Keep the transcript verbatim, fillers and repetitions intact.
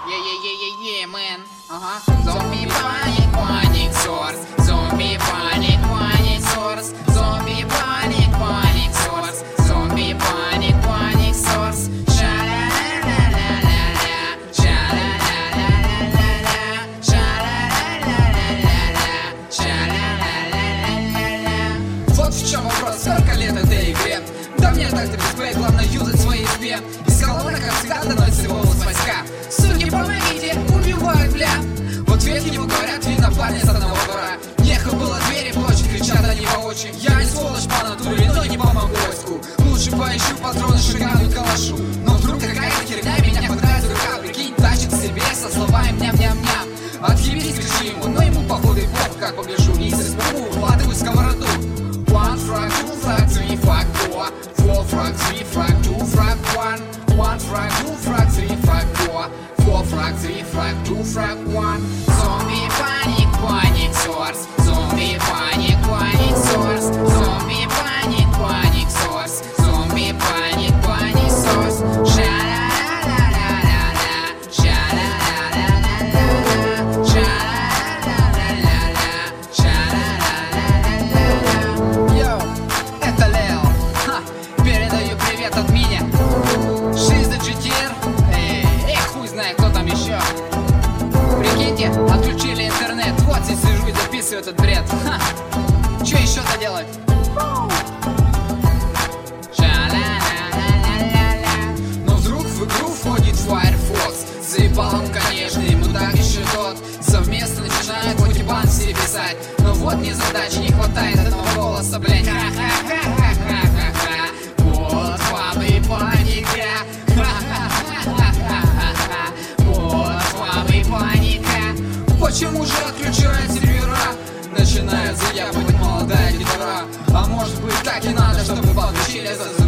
Yeah, yeah, yeah, yeah, yeah, man. Uh-huh. Zombie panic, panic source. Zombie panic, panic source. Zombie panic, panic source. Zombie panic, panic source. Sha la la la la la. Sha la la la la la. Sha la la la la la. Sha la la la la la. Вот в чем вопрос, сколько лет этой игре? Да мне так-то бесплей, главное юзать свои спе. Из головы, как всегда, доносится голос войска. Суки, помогите, убивают, бля. Вот ветки ему говорят, видно парня с одного двора. Ехал было двери, плачут, кричат они воочию. Я не сволочь по натуре, но не помогу войску. Лучше поищу патроны, шигану и калашу. Но вдруг какая-то херня меня хватает за рука. Прикинь, тащит себе со словами ням-ням-ням. Отъебись, кричи ему, но ему походу и плохо, как погляжу. И из испугу вкладываю сковороду. One frag, two frag, three frag, four. Four frag, three frag, two frag, one. One frag, two frag, three frag, four. Four frag, three frag, two frag, one. Zombie panic, panic source. Zombie panic, panic source. Zombie panic, panic source. Zombie panic, panic source. Sha la la la la la. Sha la la la la la. Sha la la la la. Sha la la la la la. Йоу, это Лео. Ха, передаю привет от меня. Жизнь за джи ти ар. Эй, эй, хуй знает, кто там еще. Прикиньте, отключили интернет. Вот здесь сижу и записываю этот бред. Ха, что еще-то делать? Ша-ла-ла-ла-ла-ла. Но вдруг в игру входит Firefox. Заебал он, конечно, ему так еще тот. Совместно начинают логибан все писать. Но вот мне задачи не хватает одного голоса, блять. Ха-ха-ха-ха-ха-ха-ха. Вот вам и паника. Ха-ха-ха-ха-ха-ха. Вот вам и паника. Почему же отключают сервера? Начинает заябывать молодая гитара. А может быть так и надо, чтобы получили за